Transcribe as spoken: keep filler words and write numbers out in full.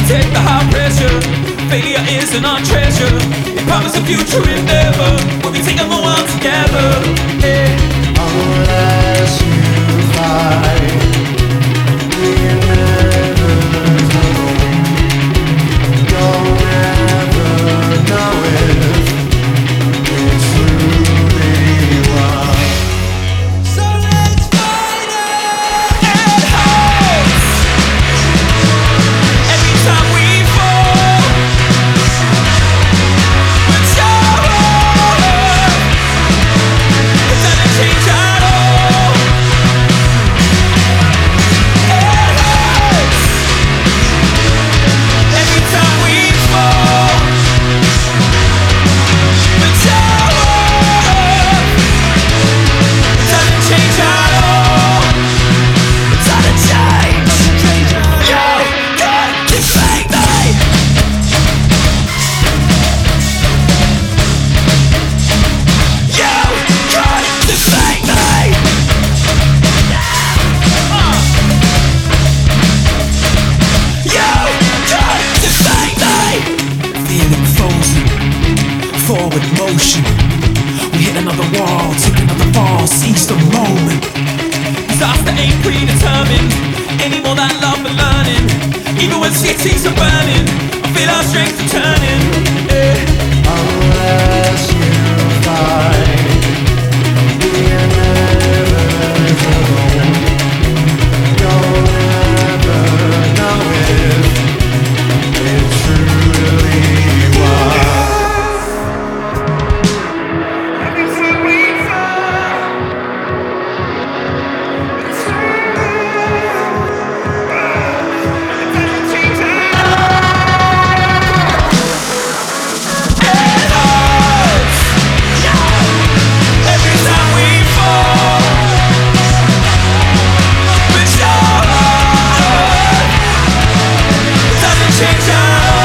take the high pressure. Failure isn't our treasure. We promise a future endeavor. We'll be taking the world together. Yeah. Unless you fight, we'll never know. You'll never know if it's truly one. So let's fight it. It hurts every time we fall. But sure, it doesn't change at all. It hurts every time we fall. But sure, it doesn't change at all. It doesn't change. You got to save me. You got to save me. Uh. You got to save me. Feeling frozen, forward motion. We hit another wall, take another fall, seize the moment. Disaster ain't predetermined, any more than love and learning. Even when cities are burning, I feel our strength returning. Yeah. Unless you fight, we'll never know. You'll never know if it's truly one. Every time we fall, it's it doesn't change at all. It hurts every time we fall. But sure, it doesn't change at all.